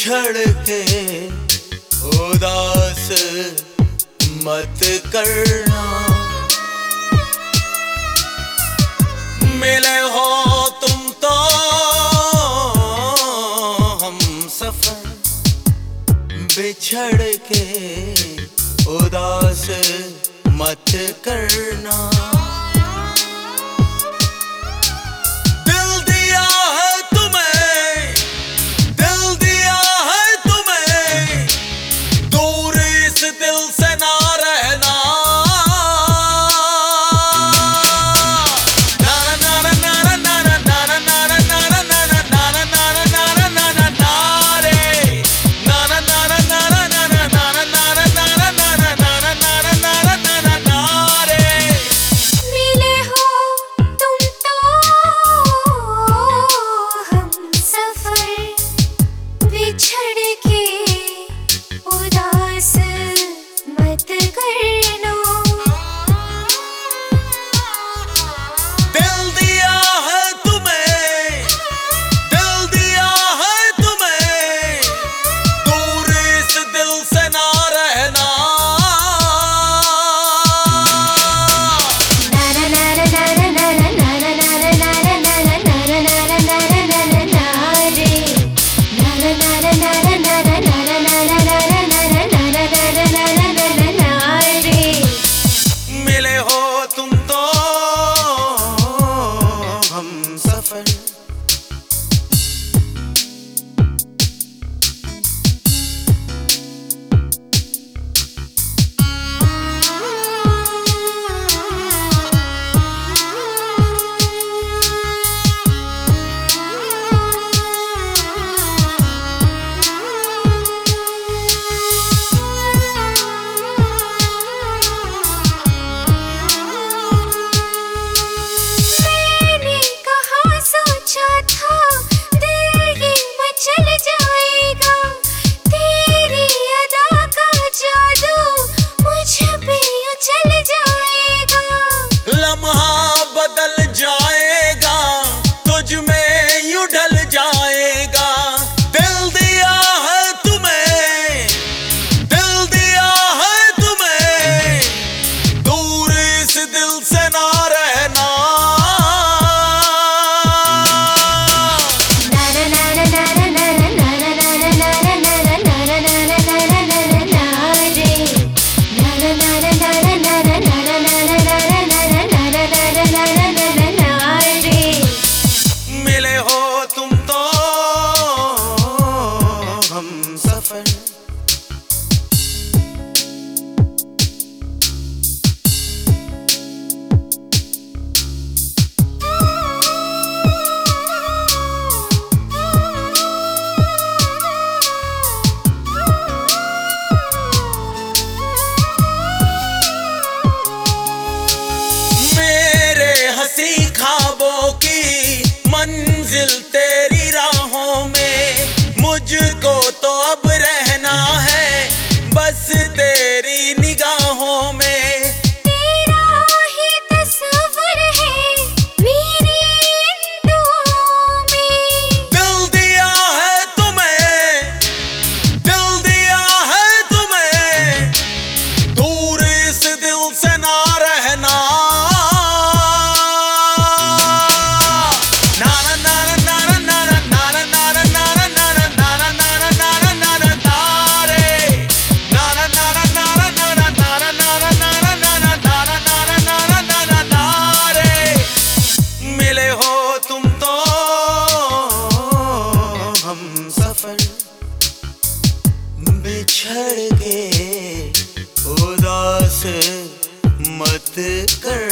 बिछड़ के उदास मत करना। मिले हो तुम तो हम सफर, बिछड़ के उदास मत करना। ख्वाबों की मंजिल तेरी राहों में, मुझको तो अब रहना है बस तेरी निगाहों में। तेरा ही तस्वीर है मेरी इन दुआओं में। दिल दिया है तुम्हें, दिल दिया है तुम्हें, दूर इस दिल से ना रहना। बिछड़ के उदास मत कर।